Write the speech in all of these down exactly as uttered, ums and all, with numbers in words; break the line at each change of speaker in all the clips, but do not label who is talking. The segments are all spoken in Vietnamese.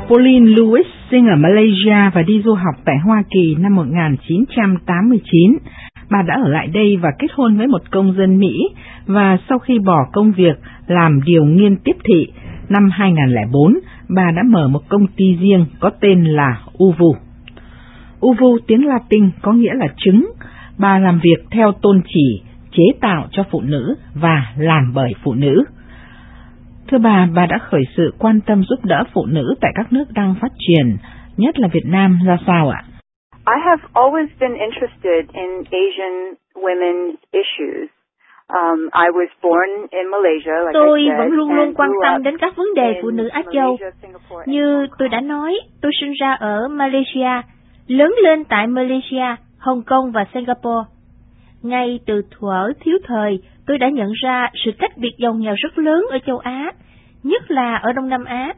Pauline Lewis sinh ở Malaysia và đi du học tại Hoa Kỳ năm một nghìn chín trăm tám mươi chín. Bà đã ở lại đây và kết hôn với một công dân Mỹ, và sau khi bỏ công việc làm điều nghiên tiếp thị, năm hai nghìn lẻ bốn, bà đã mở một công ty riêng có tên là Uvu. Uvu tiếng Latin có nghĩa là trứng. Bà làm việc theo tôn chỉ chế tạo cho phụ nữ và làm bởi phụ nữ. Thưa bà, bà đã khởi sự quan tâm giúp đỡ phụ nữ tại các nước đang phát triển, nhất là Việt Nam ra sao ạ?
I have always been interested in Asian women's issues. Um, I was born in Malaysia, like
tôi
I said,
vẫn luôn luôn quan tâm
and
đến các vấn đề phụ nữ Á Châu. Như tôi đã nói, tôi sinh ra ở Malaysia, lớn lên tại Malaysia, Hồng Kông và Singapore. Ngay từ thuở thiếu thời, tôi đã nhận ra sự cách biệt giàu nghèo rất lớn ở châu Á, nhất là ở Đông Nam Á.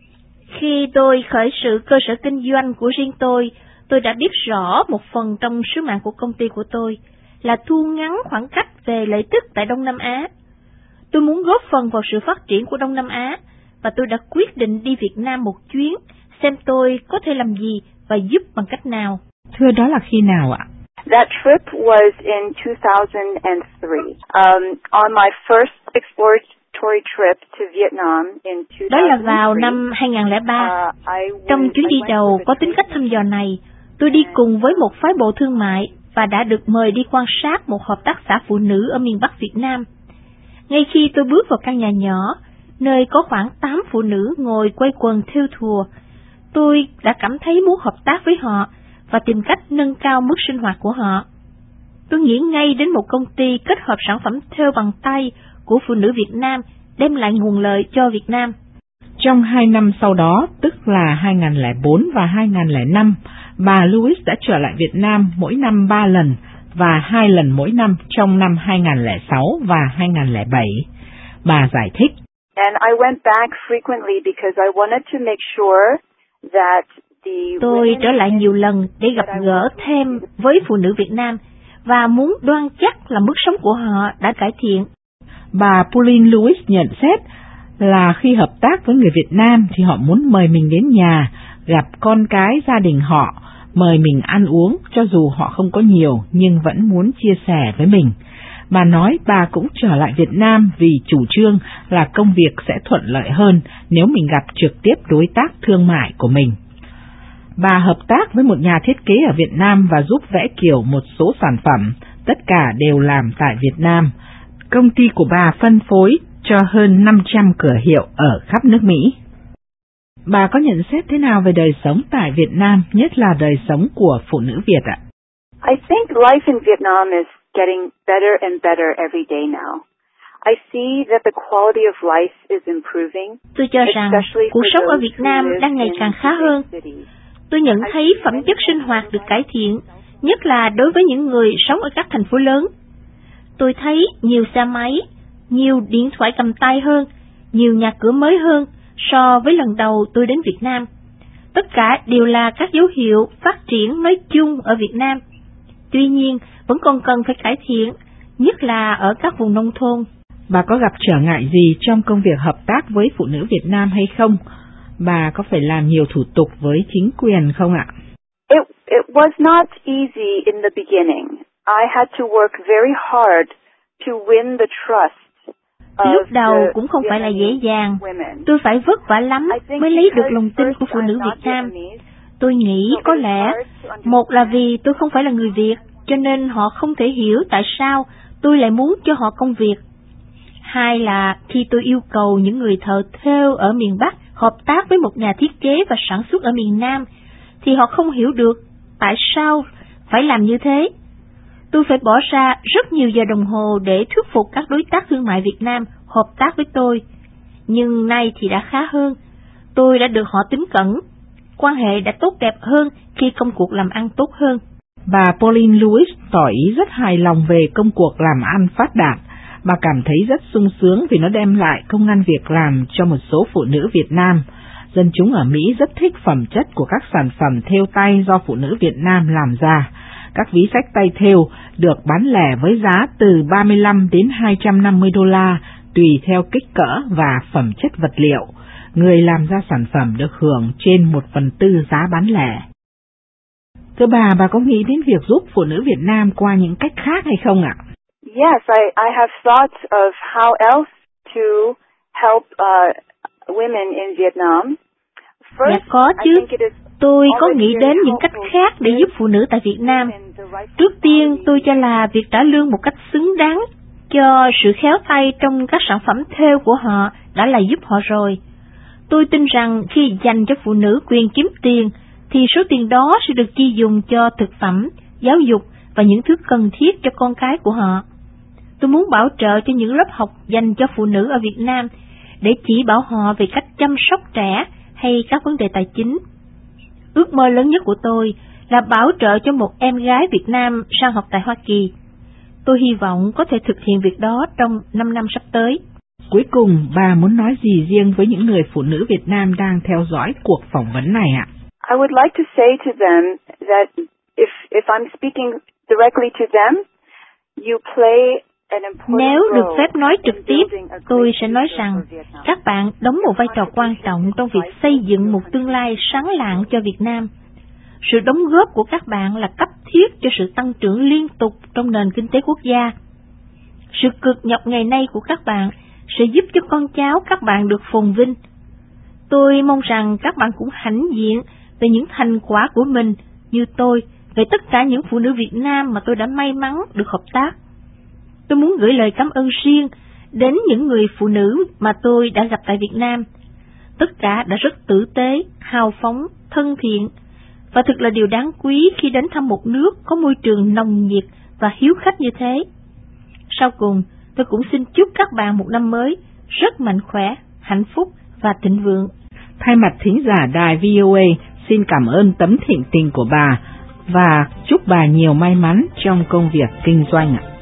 Khi tôi khởi sự cơ sở kinh doanh của riêng tôi, tôi đã biết rõ một phần trong sứ mạng của công ty của tôi là thu ngắn khoảng cách về lợi tức tại Đông Nam Á. Tôi muốn góp phần vào sự phát triển của Đông Nam Á, và tôi đã quyết định đi Việt Nam một chuyến, xem tôi có thể làm gì và giúp bằng cách nào.
Thưa, đó là khi nào ạ?
That trip was in two thousand three. Um, on my first exploratory trip to Vietnam in two thousand three.
Đó là vào năm hai nghìn lẻ ba.
Uh,
Trong chuyến đi đầu có tính cách thăm dò này, tôi đi cùng với một phái bộ thương mại và đã được mời đi quan sát một hợp tác xã phụ nữ ở miền Bắc Việt Nam. Ngay khi tôi bước vào căn nhà nhỏ, nơi có khoảng tám phụ nữ ngồi quây quần thêu thùa, tôi đã cảm thấy muốn hợp tác với họ và tìm cách nâng cao mức sinh hoạt của họ. Tôi nghĩ ngay đến một công ty kết hợp sản phẩm thêu bằng tay của phụ nữ Việt Nam đem lại nguồn lợi cho Việt Nam.
Trong hai năm sau đó, tức là hai nghìn lẻ bốn và hai nghìn lẻ năm, bà Lewis đã trở lại Việt Nam mỗi năm ba lần và hai lần mỗi năm trong năm hai nghìn lẻ sáu và hai nghìn lẻ bảy. Bà giải thích.
And I went back frequently because I wanted to make sure that
Tôi trở lại nhiều lần để gặp gỡ thêm với phụ nữ Việt Nam và muốn đoan chắc là mức sống của họ đã cải thiện.
Bà Pauline Lewis nhận xét là khi hợp tác với người Việt Nam thì họ muốn mời mình đến nhà, gặp con cái gia đình họ, mời mình ăn uống cho dù họ không có nhiều nhưng vẫn muốn chia sẻ với mình. Bà nói bà cũng trở lại Việt Nam vì chủ trương là công việc sẽ thuận lợi hơn nếu mình gặp trực tiếp đối tác thương mại của mình. Bà hợp tác với một nhà thiết kế ở Việt Nam và giúp vẽ kiểu một số sản phẩm, tất cả đều làm tại Việt Nam. Công ty của bà phân phối cho hơn năm trăm cửa hiệu ở khắp nước Mỹ. Bà có nhận xét thế nào về đời sống tại Việt Nam, nhất là đời sống của phụ nữ Việt ạ?
I think life in Vietnam is getting better and better every day now. I see that the quality of life is improving.
Tôi cho rằng cuộc sống ở Việt Nam đang ngày càng khá hơn. Tôi nhận thấy phẩm chất sinh hoạt được cải thiện, nhất là đối với những người sống ở các thành phố lớn. Tôi thấy nhiều xe máy, nhiều điện thoại cầm tay hơn, nhiều nhà cửa mới hơn so với lần đầu tôi đến Việt Nam. Tất cả đều là các dấu hiệu phát triển nói chung ở Việt Nam. Tuy nhiên, vẫn còn cần phải cải thiện, nhất là ở các vùng nông thôn.
Bà có gặp trở ngại gì trong công việc hợp tác với phụ nữ Việt Nam hay không? Bà có phải làm nhiều thủ tục với chính quyền không ạ?
It, it was not easy in the beginning. I had to work very hard to win the trust.
Lúc đầu cũng không phải là dễ dàng. Tôi phải vất vả lắm mới lấy được lòng tin của phụ nữ Việt Nam. Tôi nghĩ có lẽ, một là vì tôi không phải là người Việt, cho nên họ không thể hiểu tại sao tôi lại muốn cho họ công việc. Hai là khi tôi yêu cầu những người thợ thêu ở miền Bắc hợp tác với một nhà thiết kế và sản xuất ở miền Nam, thì họ không hiểu được tại sao phải làm như thế. Tôi phải bỏ ra rất nhiều giờ đồng hồ để thuyết phục các đối tác thương mại Việt Nam hợp tác với tôi. Nhưng nay thì đã khá hơn. Tôi đã được họ tín cẩn. Quan hệ đã tốt đẹp hơn khi công cuộc làm ăn tốt hơn.
Bà Pauline Lewis tỏ ý rất hài lòng về công cuộc làm ăn phát đạt. Bà cảm thấy rất sung sướng vì nó đem lại công ăn việc làm cho một số phụ nữ Việt Nam. Dân chúng ở Mỹ rất thích phẩm chất của các sản phẩm thêu tay do phụ nữ Việt Nam làm ra. Các ví sách tay thêu được bán lẻ với giá từ ba mươi lăm đến hai trăm năm mươi đô la, tùy theo kích cỡ và phẩm chất vật liệu. người làm ra sản phẩm được hưởng trên một phần tư giá bán lẻ. Thưa bà, bà có nghĩ đến việc giúp phụ nữ Việt Nam qua những cách khác hay không ạ?
Yes, I, I have thought of how else to help uh, women in Vietnam.
First, dạ có chứ, tôi có nghĩ đến những cách khác để giúp phụ nữ tại Việt Nam. Trước tiên, tôi cho là việc trả lương một cách xứng đáng cho sự khéo tay trong các sản phẩm thêu của họ đã là giúp họ rồi. Tôi tin rằng khi dành cho phụ nữ quyền kiếm tiền, thì số tiền đó sẽ được chi dùng cho thực phẩm, giáo dục và những thứ cần thiết cho con cái của họ. Tôi muốn bảo trợ cho những lớp học dành cho phụ nữ ở Việt Nam để chỉ bảo họ về cách chăm sóc trẻ hay các vấn đề tài chính. Ước mơ lớn nhất của tôi là bảo trợ cho một em gái Việt Nam sang học tại Hoa Kỳ. Tôi hy vọng có thể thực hiện việc đó trong năm năm sắp tới.
Cuối cùng, bà muốn nói gì riêng với những người phụ nữ Việt Nam đang theo dõi cuộc phỏng vấn này ạ?
I would like to say to them that if if I'm speaking directly to them, you play an important role.
Nếu được phép nói trực tiếp, tôi sẽ nói rằng các bạn đóng một vai trò quan trọng trong việc xây dựng một tương lai sáng lạng cho Việt Nam. Sự đóng góp của các bạn là cấp thiết cho sự tăng trưởng liên tục trong nền kinh tế quốc gia. Sự cực nhọc ngày nay của các bạn sẽ giúp cho con cháu các bạn được phồn vinh. Tôi mong rằng các bạn cũng hãnh diện về những thành quả của mình như tôi, về tất cả những phụ nữ Việt Nam mà tôi đã may mắn được hợp tác. Tôi muốn gửi lời cảm ơn riêng đến những người phụ nữ mà tôi đã gặp tại Việt Nam. Tất cả đã rất tử tế, hào phóng, thân thiện, và thật là điều đáng quý khi đến thăm một nước có môi trường nồng nhiệt và hiếu khách như thế. Sau cùng, tôi cũng xin chúc các bạn một năm mới rất mạnh khỏe, hạnh phúc và thịnh vượng.
Thay mặt thính giả đài vê o a, xin cảm ơn tấm thịnh tình của bà và chúc bà nhiều may mắn trong công việc kinh doanh ạ.